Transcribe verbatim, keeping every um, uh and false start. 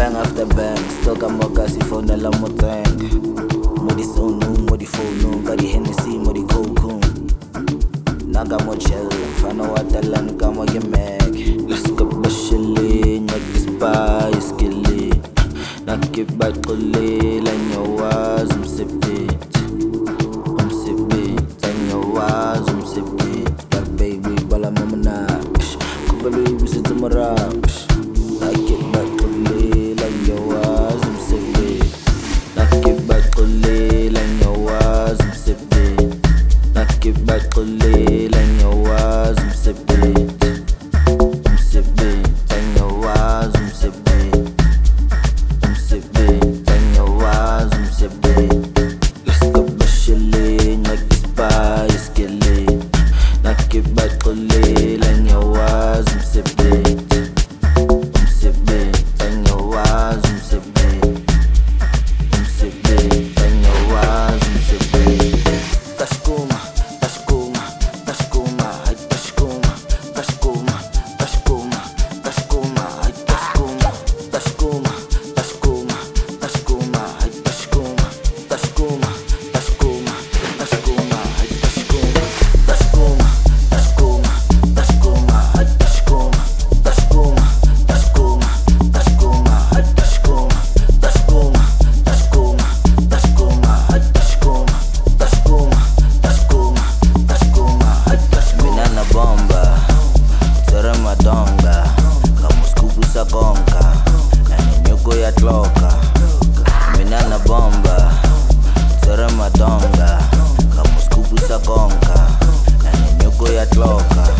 Bang after bang, stoka moka sifonela moteng. Modi sonu, modi phone, kadi Hennessy, modi cocoon. Naga mo chill, mfano watalan kama yemek. Let's go bashili, nyaki spy skilly. Nakibat kuli, lanyawaz umsipit. Umsipit, lanyawaz umsipit. But baby, bala mamana. Kubalui bisa tumarap. Nakibat kuli, lanyawaz umsipit. Nakibat kuli, lanyawaz umsipit. Nakibat kuli, lanyawaz umsipit. Umsipit, lanyawaz umsipit. Umsipit, lanyawaz umsipit. Let's go bashili, nyaki-spy skilly. Nakibat kuli, lanyawaz umsipit. Umsipit, lanyawaz umsipit. Umsipit, lanyawaz umsipit. Tashkuma, tashkuma, tashkuma, ay tashkuma, tashkuma, tashkuma, tashkuma, ay tashkuma, tashkuma, tashkuma, tashkuma, ay tashkuma, tashkuma, tashkuma, tashkuma, ay tashkuma, tashkuma, tashkuma, tashkuma, ay tashkuma, tashkuma, tashkuma, tashkuma, ay tashkuma, tashkuma, tashkuma, tashkuma, ay tashkuma, tashkuma, tashkuma, tashkuma, ay tashkuma. Mina na bomba, tere madonga, kamu skupu sa konka, na ninyuko ya tloka. Mina na bomba, tere madonga, kamu skupu sa konka, na ninyuko ya tloka.